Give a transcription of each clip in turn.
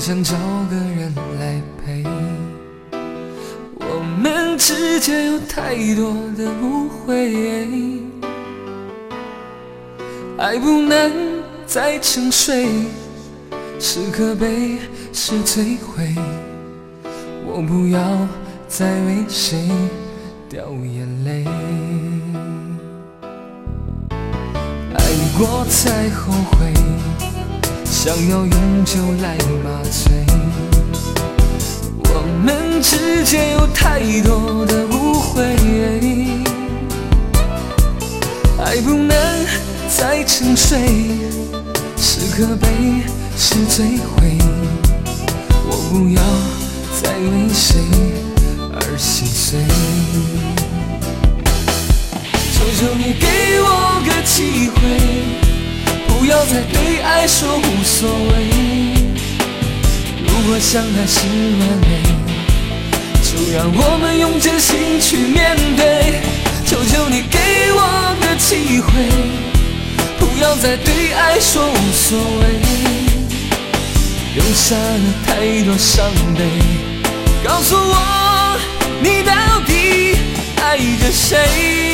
想找个人来陪。我们之间有太多的误会，爱不能再沉睡，是可悲是摧毁。我不要再为谁掉眼泪，爱过才后悔，想要永久来麻醉。我们之间有太多的误会，爱不能再沉睡，是可悲是摧毁。我不要再为谁而心碎，求求你给我个机会，不要再对爱说无所谓。如果相爱是完美，就让我们用真心去面对。求求你给我个机会，不要再对爱说无所谓，留下了太多伤悲。告诉我，你到底爱着谁？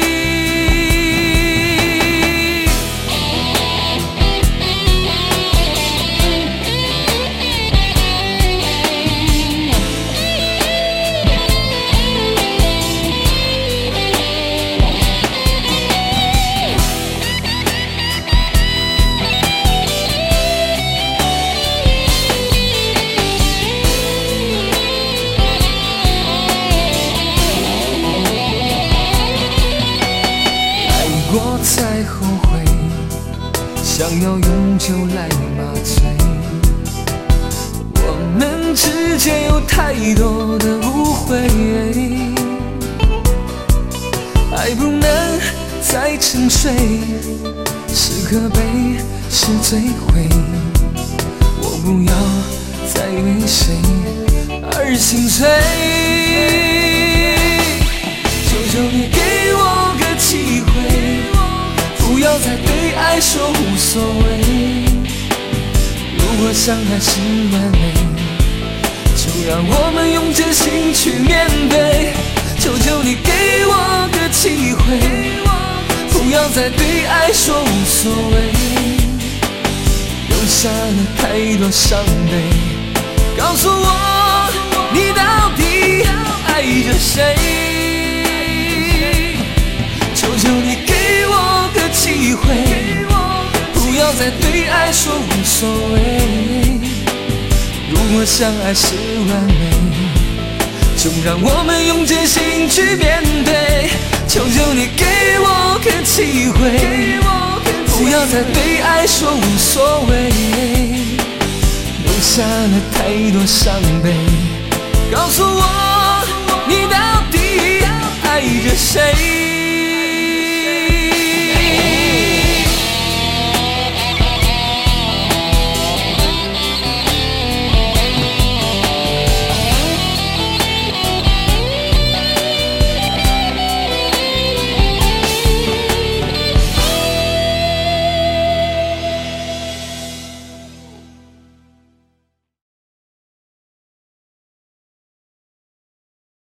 才后悔，想要永久来麻醉。我们之间有太多的误会，爱不能再沉睡，是可悲是摧毁。我不要再为谁而心碎，求求你给我个机会，不要再对爱说无所谓。如果相爱是完美，就让我们用真心去面对。求求你给我个机会，不要再对爱说无所谓，留下了太多伤悲。告诉我，你到底爱着谁？求求你给我个机会，不要再对爱说无所谓。如果相爱是完美，就让我们用真心去面对。求求你给我个机会，不要再对爱说无所谓，留下了太多伤悲。告诉我，你到底爱着谁？